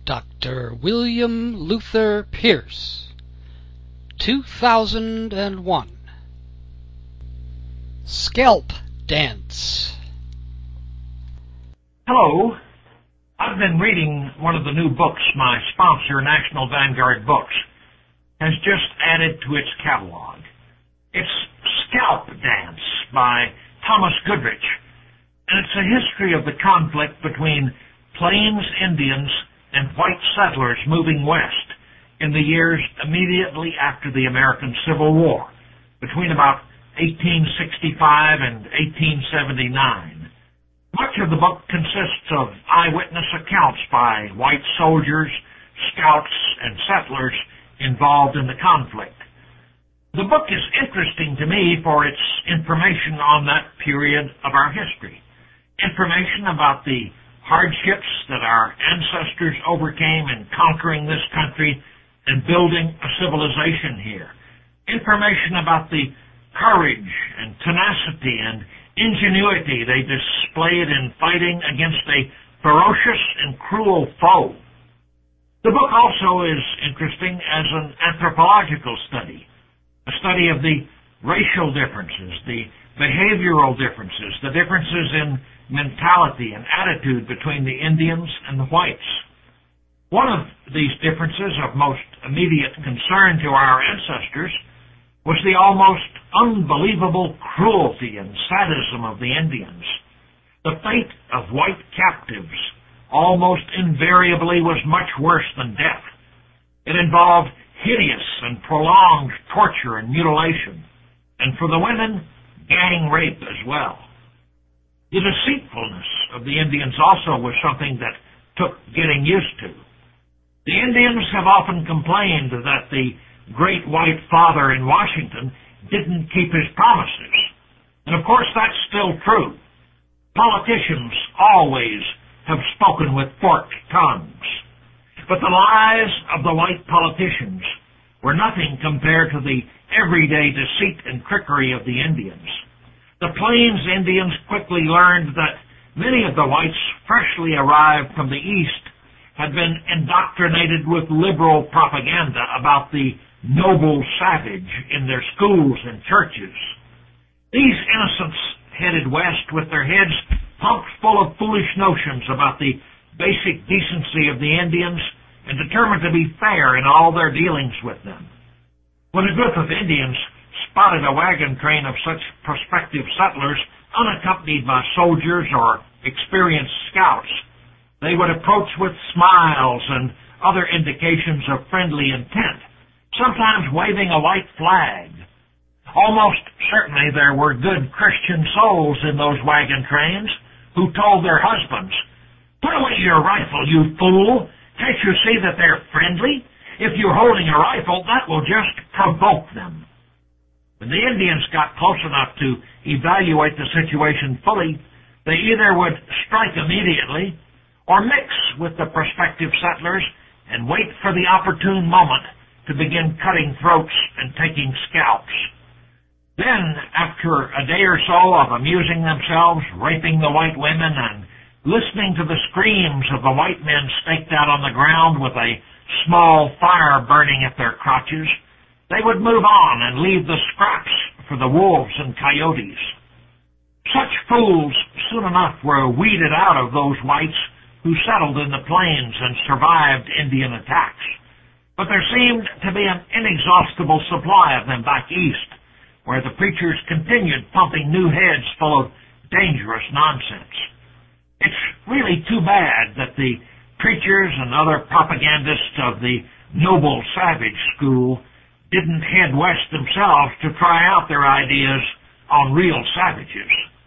Dr. William Luther Pierce, 2001. Scalp Dance. Hello. I've been reading one of the new books my sponsor, National Vanguard Books, has just added to its catalog. It's Scalp Dance by Thomas Goodrich, and it's a history of the conflict between Plains Indians and white settlers moving west in the years immediately after the American Civil War, between about 1865 and 1879. Much of the book consists of eyewitness accounts by white soldiers, scouts, and settlers involved in the conflict. The book is interesting to me for its information on that period of our history, information about the hardships that our ancestors overcame in conquering this country and building a civilization here, information about the courage and tenacity and ingenuity they displayed in fighting against a ferocious and cruel foe. The book also is interesting as an anthropological study, a study of the racial differences, the behavioral differences, the differences in mentality and attitude between the Indians and the whites. One of these differences of most immediate concern to our ancestors was the almost unbelievable cruelty and sadism of the Indians. The fate of white captives almost invariably was much worse than death. It involved hideous and prolonged torture and mutilation, and for the women, gang rape as well. The deceitfulness of the Indians also was something that took getting used to. The Indians have often complained that the great white father in Washington didn't keep his promises. And of course that's still true. Politicians always have spoken with forked tongues. But the lies of the white politicians were nothing compared to the everyday deceit and trickery of the Indians. The Plains Indians quickly learned that many of the whites freshly arrived from the East had been indoctrinated with liberal propaganda about the noble savage in their schools and churches. These innocents headed west with their heads pumped full of foolish notions about the basic decency of the Indians and determined to be fair in all their dealings with them. When a group of Indians spotted a wagon train of such prospective settlers unaccompanied by soldiers or experienced scouts, they would approach with smiles and other indications of friendly intent, sometimes waving a white flag. Almost certainly there were good Christian souls in those wagon trains who told their husbands, "Put away your rifle, you fool! Can't you see that they're friendly? If you're holding a rifle, that will just provoke them." When the Indians got close enough to evaluate the situation fully, they either would strike immediately or mix with the prospective settlers and wait for the opportune moment to begin cutting throats and taking scalps. Then, after a day or so of amusing themselves, raping the white women, and listening to the screams of the white men staked out on the ground with a small fire burning at their crotches, they would move on and leave the scraps for the wolves and coyotes. Such fools soon enough were weeded out of those whites who settled in the plains and survived Indian attacks. But there seemed to be an inexhaustible supply of them back east, where the preachers continued pumping new heads full of dangerous nonsense. It's really too bad that the preachers and other propagandists of the noble savage school didn't head west themselves to try out their ideas on real savages.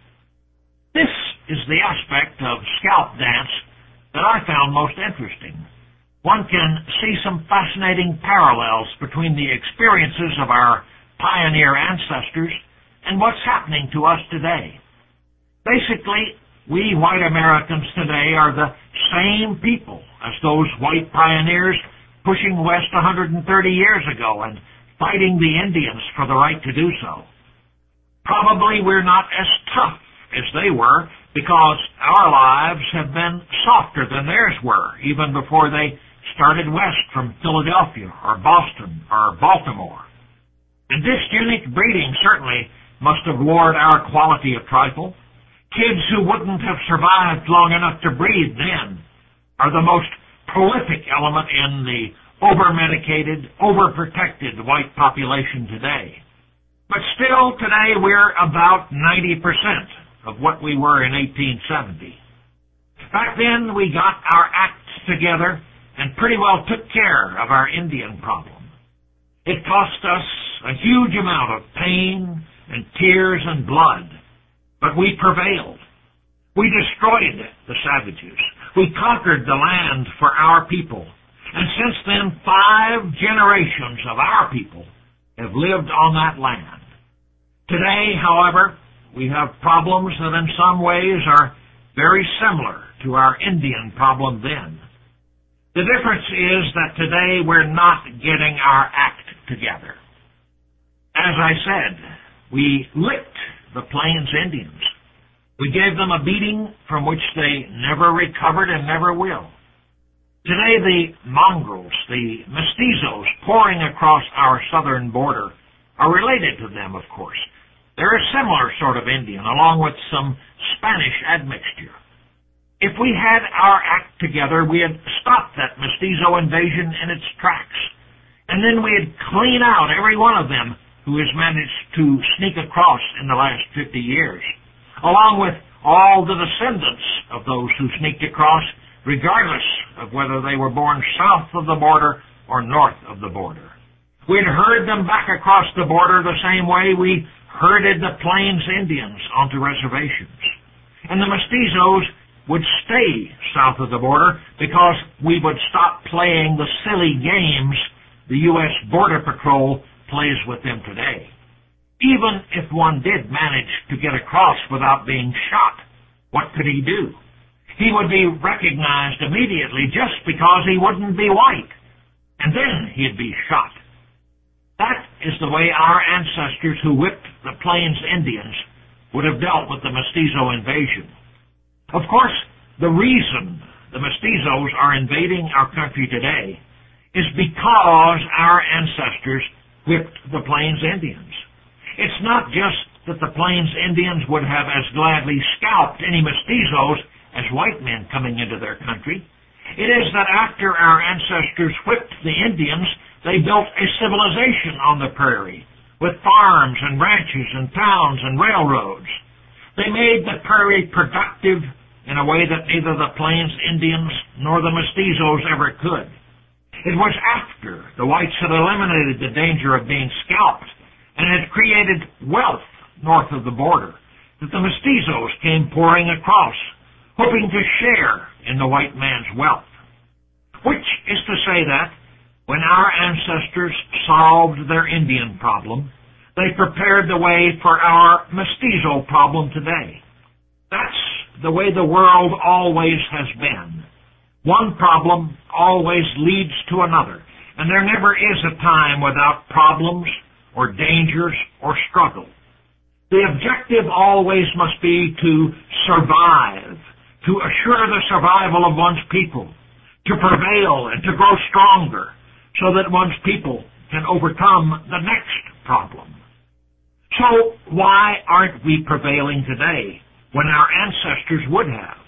This is the aspect of Scalp Dance that I found most interesting. One can see some fascinating parallels between the experiences of our pioneer ancestors and what's happening to us today. Basically, we white Americans today are the same people as those white pioneers pushing west 130 years ago and fighting the Indians for the right to do so. Probably we're not as tough as they were because our lives have been softer than theirs were, even before they started west from Philadelphia or Boston or Baltimore. And this unique breeding certainly must have lowered our quality of trifle. Kids who wouldn't have survived long enough to breed then are the most prolific element in the over-medicated, over-protected white population today. But still, today we're about 90% of what we were in 1870. Back then, we got our acts together and pretty well took care of our Indian problem. It cost us a huge amount of pain and tears and blood, but we prevailed. We destroyed the savages. We conquered the land for our people. And since then, 5 generations of our people have lived on that land. Today, however, we have problems that in some ways are very similar to our Indian problem then. The difference is that today we're not getting our act together. As I said, we licked the Plains Indians. We gave them a beating from which they never recovered and never will. Today the mongrels, the mestizos pouring across our southern border are related to them, of course. They're a similar sort of Indian, along with some Spanish admixture. If we had our act together, we'd stop that mestizo invasion in its tracks. And then we'd clean out every one of them who has managed to sneak across in the last 50 years, along with all the descendants of those who sneaked across, regardless of whether they were born south of the border or north of the border. We'd herd them back across the border the same way we herded the Plains Indians onto reservations. And the mestizos would stay south of the border because we would stop playing the silly games the U.S. Border Patrol plays with them today. Even if one did manage to get across without being shot, what could he do? He would be recognized immediately just because he wouldn't be white, and then he'd be shot. That is the way our ancestors who whipped the Plains Indians would have dealt with the mestizo invasion. Of course, the reason the mestizos are invading our country today is because our ancestors whipped the Plains Indians. It's not just that the Plains Indians would have as gladly scalped any mestizos as white men coming into their country. It is that after our ancestors whipped the Indians, they built a civilization on the prairie with farms and ranches and towns and railroads. They made the prairie productive in a way that neither the Plains Indians nor the mestizos ever could. It was after the whites had eliminated the danger of being scalped and had created wealth north of the border that the mestizos came pouring across, hoping to share in the white man's wealth. Which is to say that when our ancestors solved their Indian problem, they prepared the way for our mestizo problem today. That's the way the world always has been. One problem always leads to another, and there never is a time without problems or dangers or struggle. The objective always must be to survive, to assure the survival of one's people, to prevail and to grow stronger so that one's people can overcome the next problem. So why aren't we prevailing today when our ancestors would have?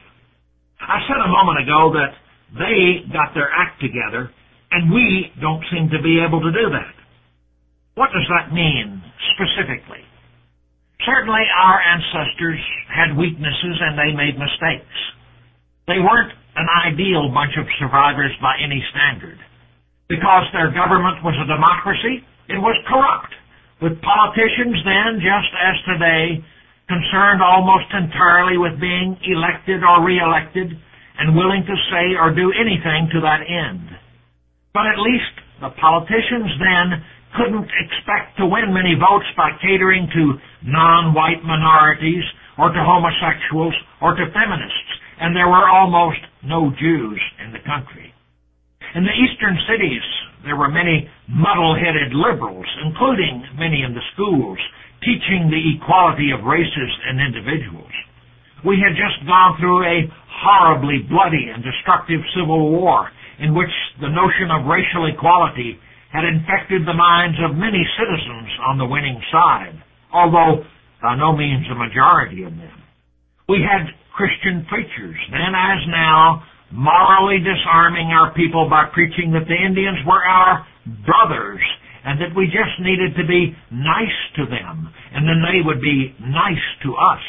I said a moment ago that they got their act together and we don't seem to be able to do that. What does that mean specifically? Certainly our ancestors had weaknesses and they made mistakes. They weren't an ideal bunch of survivors by any standard. Because their government was a democracy, it was corrupt, with politicians then, just as today, concerned almost entirely with being elected or re-elected and willing to say or do anything to that end. But at least the politicians then couldn't expect to win many votes by catering to non-white minorities or to homosexuals or to feminists, and there were almost no Jews in the country. In the eastern cities, there were many muddle-headed liberals, including many in the schools, teaching the equality of races and individuals. We had just gone through a horribly bloody and destructive civil war in which the notion of racial equality had infected the minds of many citizens on the winning side, although by no means a majority of them. We had Christian preachers, then as now, morally disarming our people by preaching that the Indians were our brothers and that we just needed to be nice to them and then they would be nice to us.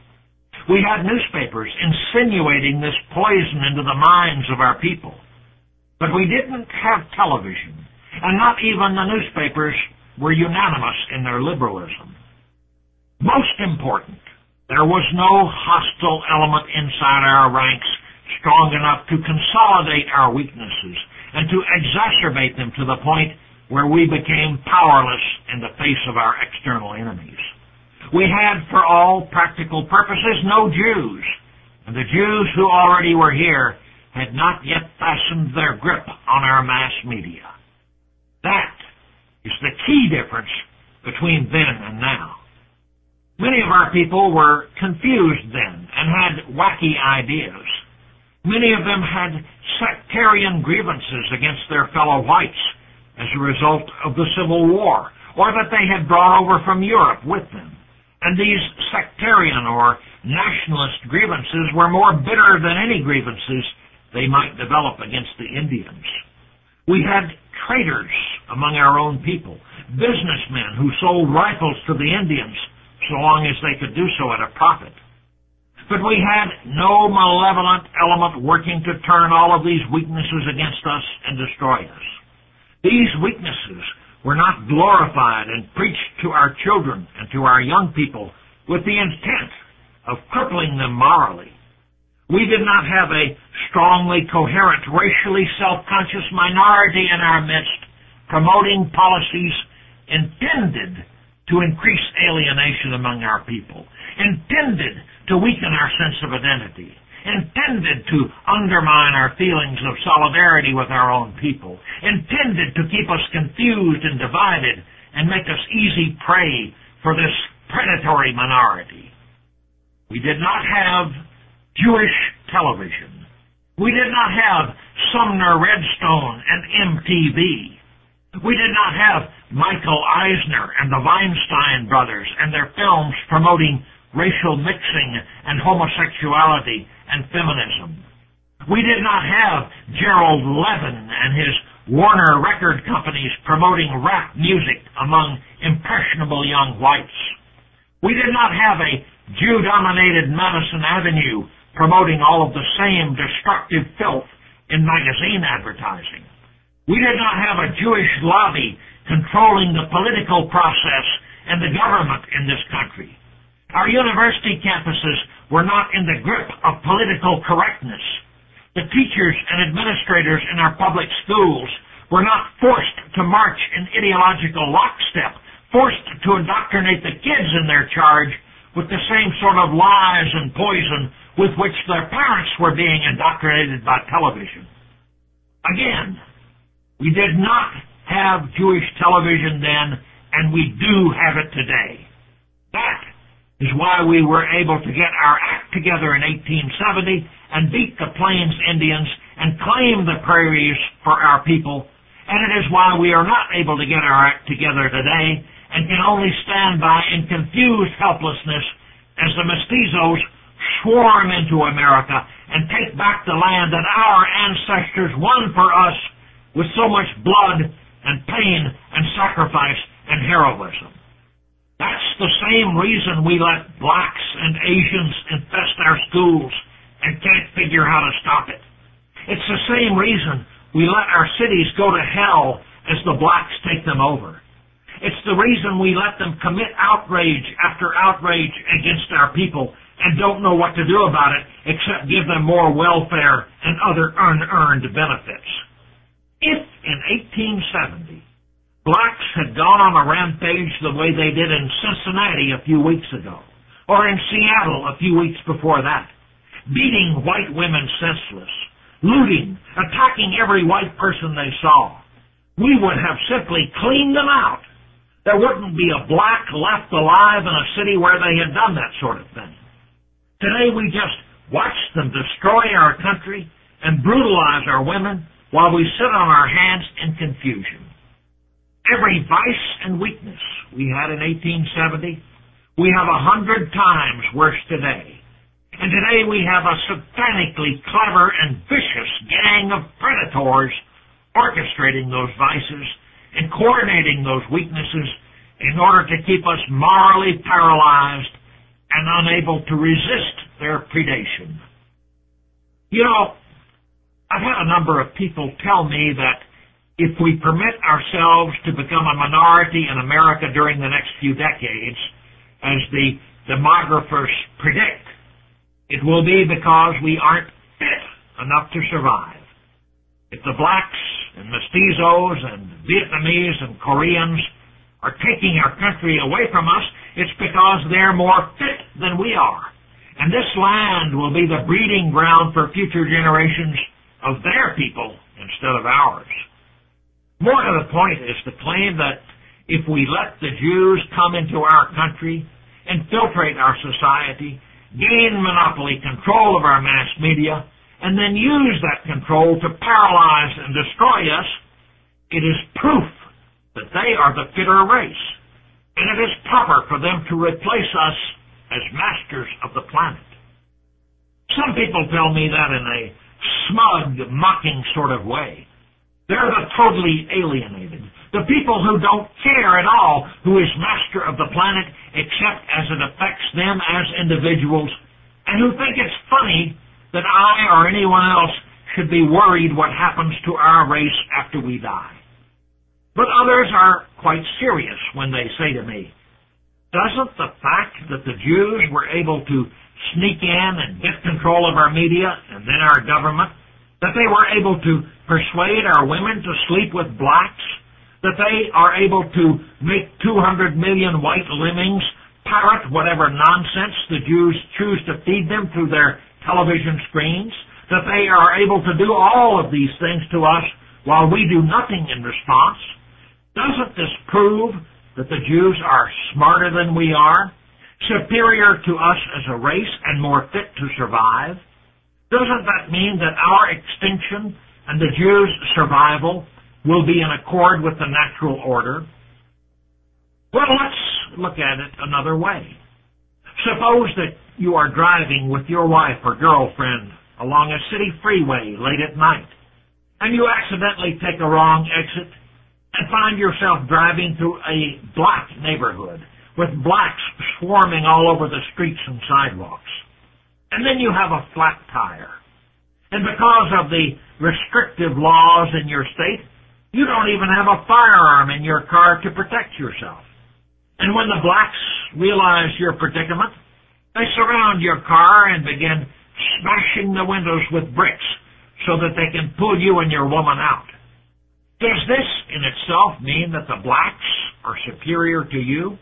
We had newspapers insinuating this poison into the minds of our people. But we didn't have television, and not even the newspapers were unanimous in their liberalism. Most important, there was no hostile element inside our ranks strong enough to consolidate our weaknesses and to exacerbate them to the point where we became powerless in the face of our external enemies. We had, for all practical purposes, no Jews, and the Jews who already were here had not yet fastened their grip on our mass media. That is the key difference between then and now. Many of our people were confused then and had wacky ideas. Many of them had sectarian grievances against their fellow whites as a result of the Civil War, or that they had brought over from Europe with them. And these sectarian or nationalist grievances were more bitter than any grievances they might develop against the Indians. We had traitors among our own people, businessmen who sold rifles to the Indians so long as they could do so at a profit. But we had no malevolent element working to turn all of these weaknesses against us and destroy us. These weaknesses were not glorified and preached to our children and to our young people with the intent of crippling them morally. We did not have a strongly coherent, racially self-conscious minority in our midst promoting policies intended to increase alienation among our people, intended to weaken our sense of identity, intended to undermine our feelings of solidarity with our own people, intended to keep us confused and divided and make us easy prey for this predatory minority. We did not have Jewish television. We did not have Sumner Redstone and MTV. We did not have Michael Eisner and the Weinstein brothers and their films promoting racial mixing and homosexuality and feminism. We did not have Gerald Levin and his Warner record companies promoting rap music among impressionable young whites. We did not have a Jew-dominated Madison Avenue promoting all of the same destructive filth in magazine advertising. We did not have a Jewish lobby controlling the political process and the government in this country. Our university campuses were not in the grip of political correctness. The teachers and administrators in our public schools were not forced to march in ideological lockstep, forced to indoctrinate the kids in their charge with the same sort of lies and poison with which their parents were being indoctrinated by television. Again, we did not have Jewish television then, and we do have it today. That is why we were able to get our act together in 1870 and beat the Plains Indians and claim the prairies for our people, and it is why we are not able to get our act together today and can only stand by in confused helplessness as the mestizos swarm into America and take back the land that our ancestors won for us with so much blood and pain and sacrifice and heroism. That's the same reason we let blacks and Asians infest our schools and can't figure how to stop it. It's the same reason we let our cities go to hell as the blacks take them over. It's the reason we let them commit outrage after outrage against our people and don't know what to do about it except give them more welfare and other unearned benefits. If in 1870 blacks had gone on a rampage the way they did in Cincinnati a few weeks ago, or in Seattle a few weeks before that, beating white women senseless, looting, attacking every white person they saw, we would have simply cleaned them out. There wouldn't be a black left alive in a city where they had done that sort of thing. Today we just watch them destroy our country and brutalize our women while we sit on our hands in confusion. Every vice and weakness we had in 1870, we have 100 times worse today. And today we have a satanically clever and vicious gang of predators orchestrating those vices and coordinating those weaknesses in order to keep us morally paralyzed and unable to resist their predation. You know, I've had a number of people tell me that if we permit ourselves to become a minority in America during the next few decades, as the demographers predict, it will be because we aren't fit enough to survive. If the blacks and mestizos and Vietnamese and Koreans are taking our country away from us, it's because they're more fit than we are. And this land will be the breeding ground for future generations of their people instead of ours. More to the point is the claim that if we let the Jews come into our country, infiltrate our society, gain monopoly control of our mass media, and then use that control to paralyze and destroy us, it is proof that they are the fitter race, and it is proper for them to replace us as masters of the planet. Some people tell me that in a smug, mocking sort of way. They're the totally alienated, the people who don't care at all who is master of the planet except as it affects them as individuals, and who think it's funny that I or anyone else should be worried what happens to our race after we die. But others are quite serious when they say to me, doesn't the fact that the Jews were able to sneak in and get control of our media and then our government, that they were able to persuade our women to sleep with blacks, that they are able to make 200 million white lemmings parrot whatever nonsense the Jews choose to feed them through their television screens, that they are able to do all of these things to us while we do nothing in response? Doesn't this prove that the Jews are smarter than we are, superior to us as a race, and more fit to survive? Doesn't that mean that our extinction and the Jews' survival will be in accord with the natural order? Well, let's look at it another way. Suppose that you are driving with your wife or girlfriend along a city freeway late at night, and you accidentally take a wrong exit and find yourself driving through a black neighborhood with blacks swarming all over the streets and sidewalks. And then you have a flat tire. And because of the restrictive laws in your state, you don't even have a firearm in your car to protect yourself. And when the blacks realize your predicament, they surround your car and begin smashing the windows with bricks so that they can pull you and your woman out. Does this in itself mean that the blacks are superior to you?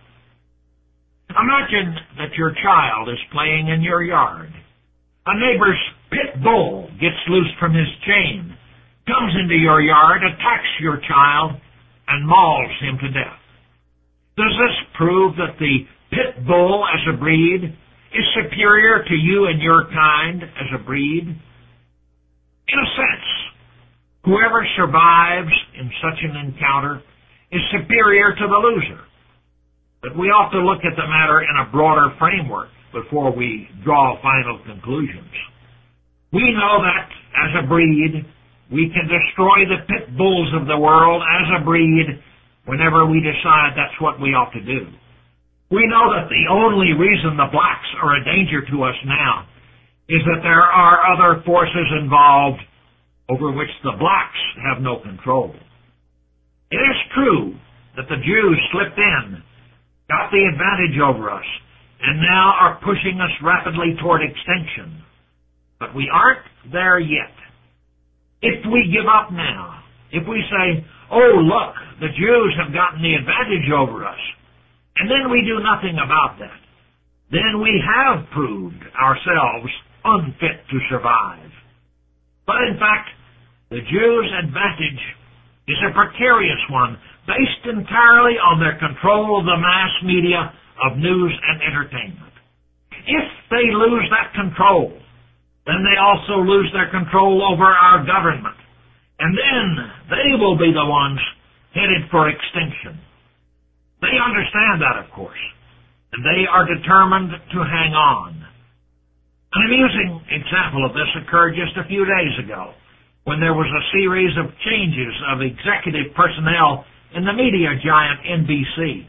Imagine that your child is playing in your yard. A neighbor's pit bull gets loose from his chain, comes into your yard, attacks your child, and mauls him to death. Does this prove that the pit bull as a breed is superior to you and your kind as a breed? In a sense, whoever survives in such an encounter is superior to the loser. But we ought to look at the matter in a broader framework before we draw final conclusions. We know that, as a breed, we can destroy the pit bulls of the world as a breed whenever we decide that's what we ought to do. We know that the only reason the blacks are a danger to us now is that there are other forces involved over which the blacks have no control. It is true that the Jews slipped in, got the advantage over us, and now are pushing us rapidly toward extinction. But we aren't there yet. If we give up now, if we say, oh, look, the Jews have gotten the advantage over us, and then we do nothing about that, then we have proved ourselves unfit to survive. But in fact, the Jews' advantage is a precarious one, based entirely on their control of the mass media of news and entertainment. if they lose that control, then they also lose their control over our government. And then they will be the ones headed for extinction. They understand that, of course, and they are determined to hang on. An amusing example of this occurred just a few days ago, when there was a series of changes of executive personnel in the media giant NBC.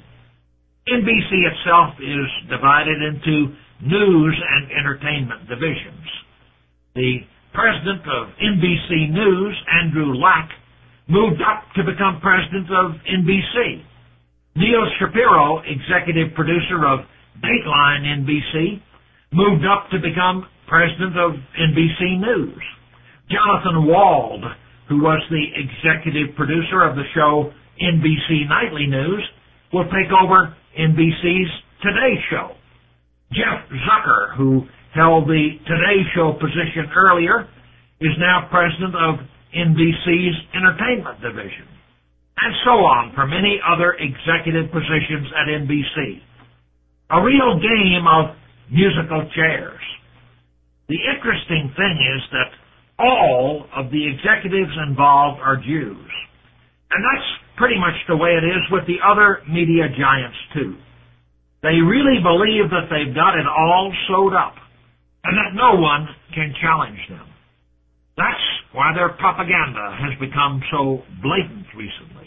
NBC itself is divided into news and entertainment divisions. The president of NBC News, Andrew Lack, moved up to become president of NBC. Neil Shapiro, executive producer of Dateline NBC, moved up to become president of NBC News. Jonathan Wald, who was the executive producer of the show NBC Nightly News, will take over NBC's Today Show. Jeff Zucker, who held the Today Show position earlier, is now president of NBC's Entertainment Division. And so on for many other executive positions at NBC. A real game of musical chairs. The interesting thing is that all of the executives involved are Jews. And that's pretty much the way it is with the other media giants, too. They really believe that they've got it all sewed up, and that no one can challenge them. That's why their propaganda has become so blatant recently.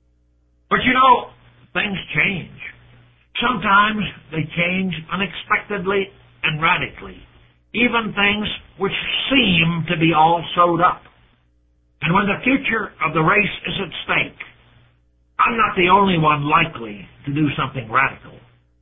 But you know, things change. Sometimes they change unexpectedly and radically, even things which seem to be all sewed up. And when the future of the race is at stake, I'm not the only one likely to do something radical.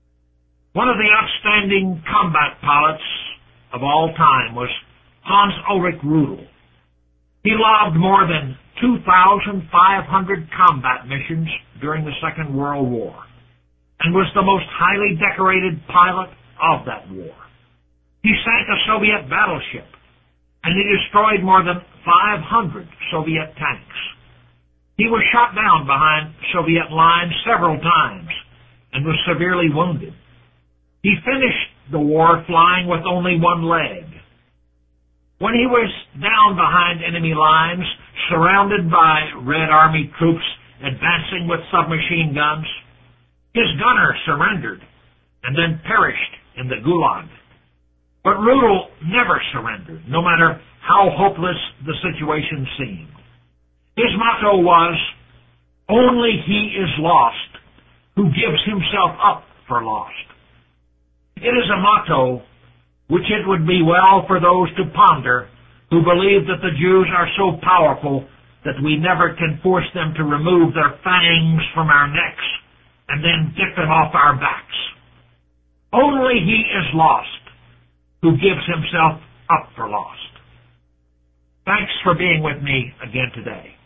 One of the outstanding combat pilots of all time was Hans Ulrich Rudel. He logged more than 2,500 combat missions during the Second World War and was the most highly decorated pilot of that war. He sank a Soviet battleship, and he destroyed more than 500 Soviet tanks. He was shot down behind Soviet lines several times and was severely wounded. He finished the war flying with only one leg. When he was down behind enemy lines, surrounded by Red Army troops advancing with submachine guns, his gunner surrendered and then perished in the Gulag. But Rudel never surrendered, no matter how hopeless the situation seemed. His motto was, "Only he is lost who gives himself up for lost." It is a motto which it would be well for those to ponder who believe that the Jews are so powerful that we never can force them to remove their fangs from our necks and then get them off our backs. Only he is lost who gives himself up for lost. Thanks for being with me again today.